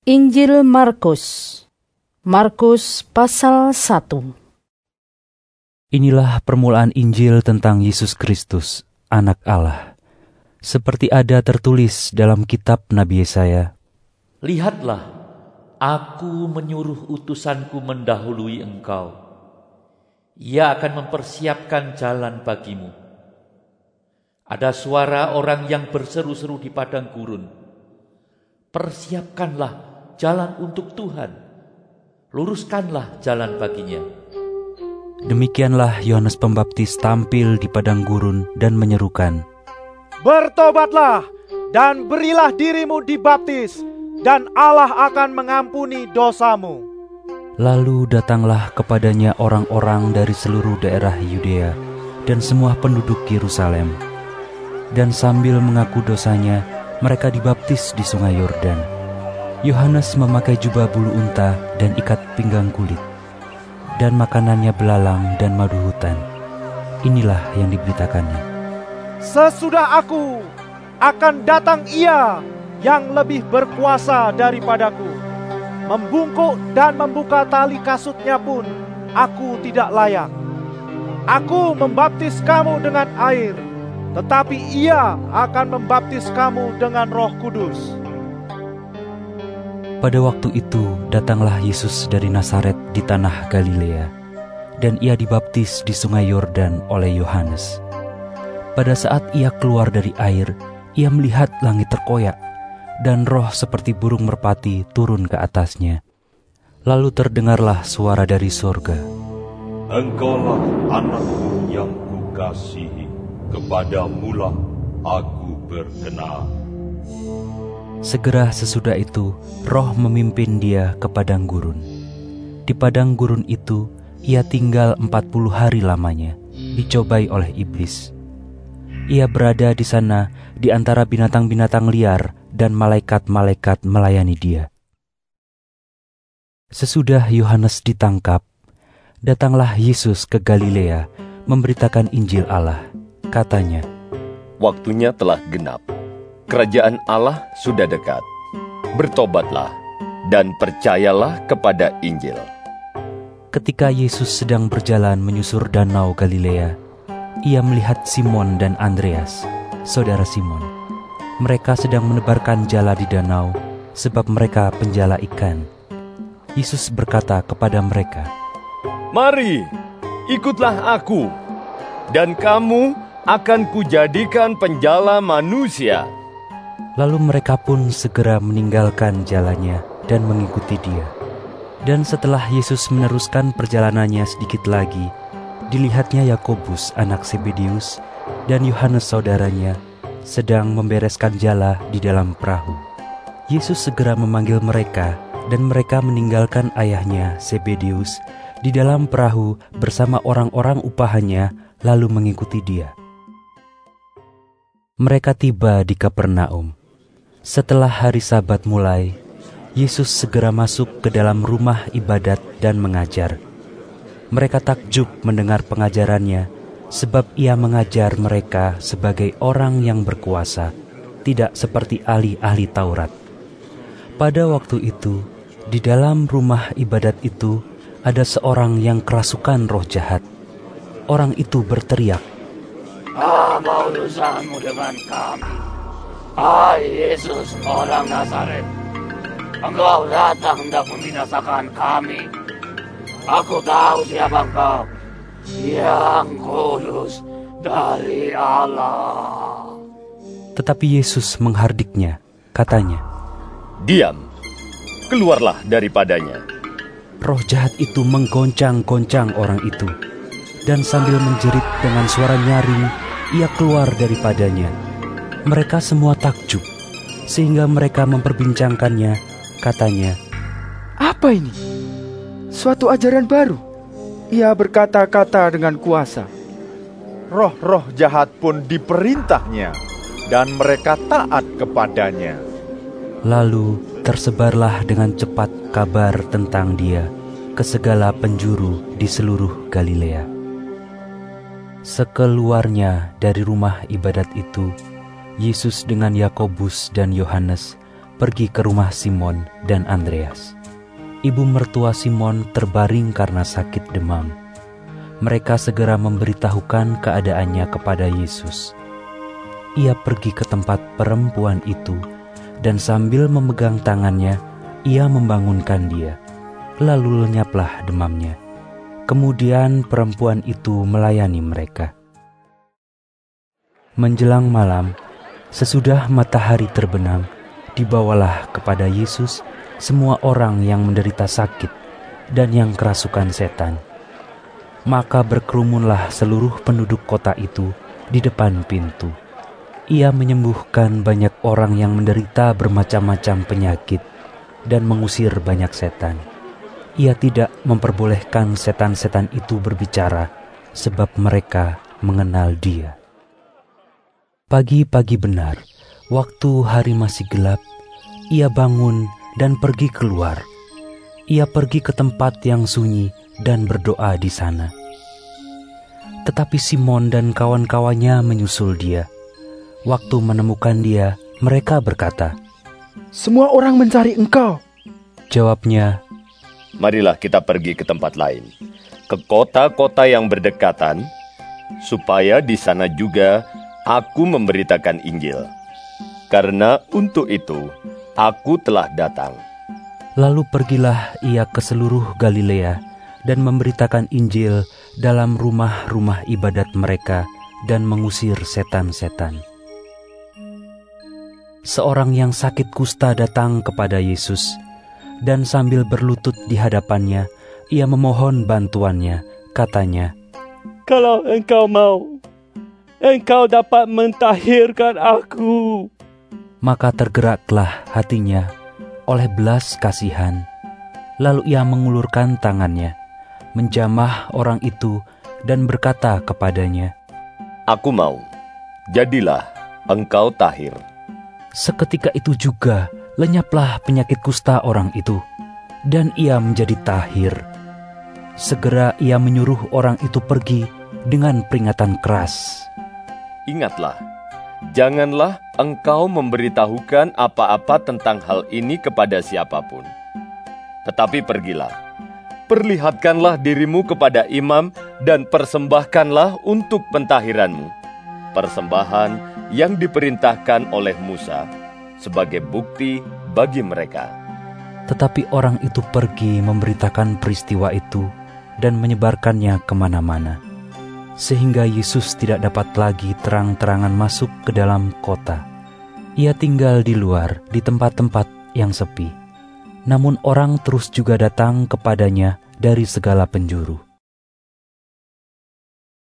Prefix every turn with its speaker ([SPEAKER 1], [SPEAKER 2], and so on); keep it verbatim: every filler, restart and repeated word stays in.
[SPEAKER 1] Injil Markus. Markus pasal satu.
[SPEAKER 2] Inilah permulaan Injil tentang Yesus Kristus, Anak Allah. Seperti ada tertulis dalam kitab Nabi Yesaya.
[SPEAKER 3] Lihatlah, aku menyuruh utusanku mendahului engkau. Ia akan mempersiapkan jalan bagimu. Ada suara orang yang berseru-seru di padang gurun. Persiapkanlah jalan untuk Tuhan. Luruskanlah jalan baginya.
[SPEAKER 2] Demikianlah Yohanes Pembaptis tampil di padang gurun dan menyerukan,
[SPEAKER 4] "Bertobatlah dan berilah dirimu dibaptis, dan Allah akan mengampuni dosamu."
[SPEAKER 2] Lalu datanglah kepadanya orang-orang dari seluruh daerah Yudea dan semua penduduk Yerusalem. Dan sambil mengaku dosanya, mereka dibaptis di sungai Yordan. Yohanes memakai jubah bulu unta dan ikat pinggang kulit, dan makanannya belalang dan madu hutan. Inilah yang diberitakannya.
[SPEAKER 4] "Sesudah aku akan datang Ia yang lebih berkuasa daripadaku. Membungkuk dan membuka tali kasutnya pun aku tidak layak. Aku membaptis kamu dengan air, tetapi Ia akan membaptis kamu dengan Roh Kudus."
[SPEAKER 2] Pada waktu itu datanglah Yesus dari Nazaret di tanah Galilea, dan Ia dibaptis di sungai Yordan oleh Yohanes. Pada saat Ia keluar dari air, Ia melihat langit terkoyak, dan roh seperti burung merpati turun ke atasnya. Lalu terdengarlah suara dari sorga,
[SPEAKER 5] "Engkaulah anakku yang kukasihi, kepadamulah aku berkenan."
[SPEAKER 2] Segera sesudah itu, roh memimpin dia ke padang gurun. Di padang gurun itu, ia tinggal empat puluh hari lamanya, dicobai oleh iblis. Ia berada di sana di antara binatang-binatang liar, dan malaikat-malaikat melayani dia. Sesudah Yohanes ditangkap, datanglah Yesus ke Galilea memberitakan Injil Allah. Katanya,
[SPEAKER 6] "Waktunya telah genap. Kerajaan Allah sudah dekat. Bertobatlah dan percayalah kepada Injil."
[SPEAKER 2] Ketika Yesus sedang berjalan menyusur danau Galilea, ia melihat Simon dan Andreas, saudara Simon. Mereka sedang menebarkan jala di danau, sebab mereka penjala ikan. Yesus berkata kepada mereka,
[SPEAKER 6] "Mari, ikutlah aku, dan kamu akan kujadikan penjala manusia."
[SPEAKER 2] Lalu mereka pun segera meninggalkan jalannya dan mengikuti dia. Dan setelah Yesus meneruskan perjalanannya sedikit lagi, dilihatnya Yakobus anak Zebedeus dan Yohanes saudaranya sedang membereskan jala di dalam perahu. Yesus segera memanggil mereka, dan mereka meninggalkan ayahnya Zebedeus di dalam perahu bersama orang-orang upahannya, lalu mengikuti dia. Mereka tiba di Kapernaum. Setelah hari Sabat mulai, Yesus segera masuk ke dalam rumah ibadat dan mengajar. Mereka takjub mendengar pengajarannya, sebab ia mengajar mereka sebagai orang yang berkuasa, tidak seperti ahli-ahli Taurat. Pada waktu itu, di dalam rumah ibadat itu ada seorang yang kerasukan roh jahat. Orang itu berteriak,
[SPEAKER 7] "Apa urusanmu dengan kami, hai Yesus orang Nazaret? Engkau datang hendak membinasakan kami. Aku tahu siapa engkau, yang kudus dari Allah."
[SPEAKER 2] Tetapi Yesus menghardiknya, katanya,
[SPEAKER 6] "Diam, keluarlah daripadanya."
[SPEAKER 2] Roh jahat itu menggoncang-goncang orang itu, dan sambil menjerit dengan suara nyaring, ia keluar daripadanya. Mereka semua takjub, sehingga mereka memperbincangkannya, katanya,
[SPEAKER 8] "Apa ini? Suatu ajaran baru. Ia berkata-kata dengan kuasa."
[SPEAKER 4] Roh-roh jahat pun diperintahnya, dan mereka taat kepadanya.
[SPEAKER 2] Lalu tersebarlah dengan cepat kabar tentang dia ke segala penjuru di seluruh Galilea. Sekeluarnya dari rumah ibadat itu, Yesus dengan Yakobus dan Yohanes pergi ke rumah Simon dan Andreas. Ibu mertua Simon terbaring karena sakit demam. Mereka segera memberitahukan keadaannya kepada Yesus. Ia pergi ke tempat perempuan itu, dan sambil memegang tangannya, ia membangunkan dia. Lalu lenyaplah demamnya. Kemudian perempuan itu melayani mereka. Menjelang malam, sesudah matahari terbenam, dibawalah kepada Yesus semua orang yang menderita sakit dan yang kerasukan setan. Maka berkerumunlah seluruh penduduk kota itu di depan pintu. Ia menyembuhkan banyak orang yang menderita bermacam-macam penyakit dan mengusir banyak setan. Ia tidak memperbolehkan setan-setan itu berbicara, sebab mereka mengenal Dia. Pagi-pagi benar, waktu hari masih gelap, ia bangun dan pergi keluar. Ia pergi ke tempat yang sunyi dan berdoa di sana. Tetapi Simon dan kawan-kawannya menyusul dia. Waktu menemukan dia, mereka berkata,
[SPEAKER 8] "Semua orang mencari engkau."
[SPEAKER 2] Jawabnya,
[SPEAKER 6] "Marilah kita pergi ke tempat lain, ke kota-kota yang berdekatan, supaya di sana juga aku memberitakan Injil. Karena untuk itu aku telah datang."
[SPEAKER 2] Lalu pergilah ia ke seluruh Galilea dan memberitakan Injil dalam rumah-rumah ibadat mereka dan mengusir setan-setan. Seorang yang sakit kusta datang kepada Yesus, dan sambil berlutut di hadapannya, ia memohon bantuannya. Katanya,
[SPEAKER 9] "Kalau engkau mau, engkau dapat mentahirkan aku."
[SPEAKER 2] Maka tergeraklah hatinya oleh belas kasihan. Lalu ia mengulurkan tangannya, menjamah orang itu dan berkata kepadanya,
[SPEAKER 6] "Aku mau, jadilah engkau tahir."
[SPEAKER 2] Seketika itu juga lenyaplah penyakit kusta orang itu, dan ia menjadi tahir. Segera ia menyuruh orang itu pergi dengan peringatan keras.
[SPEAKER 6] "Ingatlah, janganlah engkau memberitahukan apa-apa tentang hal ini kepada siapapun. Tetapi pergilah, perlihatkanlah dirimu kepada imam dan persembahkanlah untuk pentahiranmu persembahan yang diperintahkan oleh Musa sebagai bukti bagi mereka."
[SPEAKER 2] Tetapi orang itu pergi memberitakan peristiwa itu dan menyebarkannya kemana-mana, sehingga Yesus tidak dapat lagi terang-terangan masuk ke dalam kota. Ia tinggal di luar, di tempat-tempat yang sepi. Namun orang terus juga datang kepadanya dari segala penjuru.